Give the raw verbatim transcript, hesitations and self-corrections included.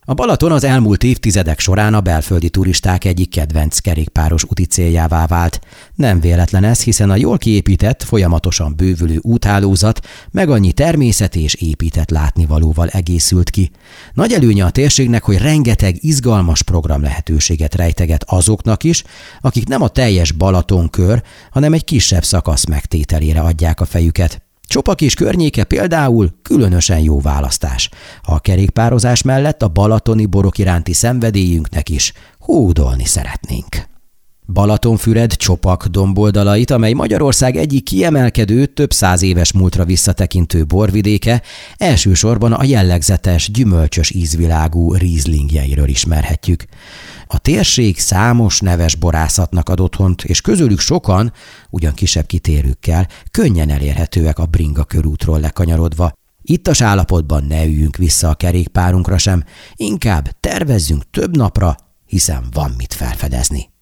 A Balaton az elmúlt évtizedek során a belföldi turisták egyik kedvenc kerékpáros úti céljává vált. Nem véletlen ez, hiszen a jól kiépített, folyamatosan bővülő úthálózat meg annyi természeti és épített látnivalóval egészült ki. Nagy előnye a térségnek, hogy rengeteg izgalmas program lehetőséget rejteget azoknak is, akik nem a teljes Balatonkör, hanem egy kisebb szakasz megtételére adják a fejüket. Csopak és környéke például különösen jó választás. A kerékpározás mellett a balatoni borok iránti szenvedélyünknek is hódolni szeretnénk. Balatonfüred Csopak domboldalait, amely Magyarország egyik kiemelkedő, több száz éves múltra visszatekintő borvidéke, elsősorban a jellegzetes, gyümölcsös ízvilágú rízlingjeiről ismerhetjük. A térség számos neves borászatnak ad otthont, és közülük sokan, ugyan kisebb kitérőkkel, könnyen elérhetőek a Bringa körútról lekanyarodva. Ittas állapotban ne üljünk vissza a kerékpárunkra sem, inkább tervezzünk több napra, hiszen van mit felfedezni.